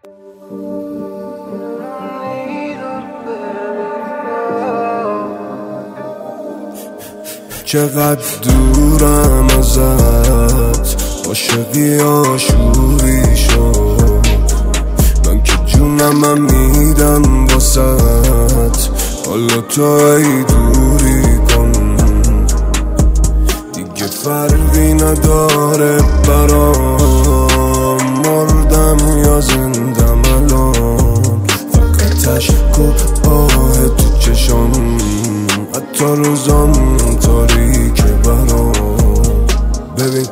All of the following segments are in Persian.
چقدر دورم ازت، عاشقی آشوری شد، من که جونم میدم واسط، حالا تو ای دوری کن، دیگه فرقی نداره برام، مردم یا زندم الان، فقط تشک و آه تو چشم، حتی روزام تاریکه برام. ببین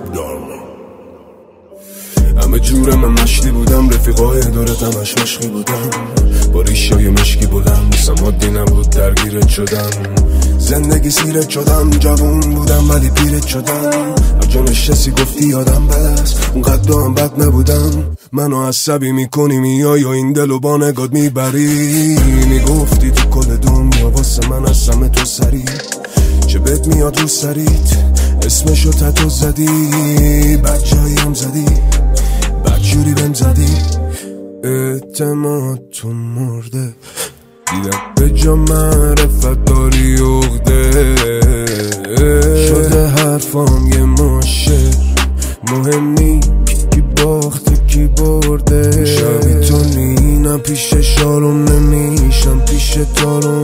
همه جور من مشتی بودم، رفیقای دورتم مشقی بودم، با ریشای مشکی بودم، سمادی نبود درگیرت شدم، زندگی سیرت شدم، جوون بودم ولی پیرت شدم، هر جا نشستی گفتی یادم بس، اونقدر هم بد نبودم، منو عصبی میکنی میای و این دلو با نگات میبری، میگفتی تو کل دنیا واسه من هستم تو سری، چه بهت میاد رو سریت اسمشو تتو زدی، بد جاییم زدی، بد جوری بهم زدی، اعتماد تو مرده، دیدم به جا معرفت داری عقده، شده حرفام یه ماشه، مهم نی کی باخته کی برده، شبی تو نینم پیش شارم نمیشم، پیش تارم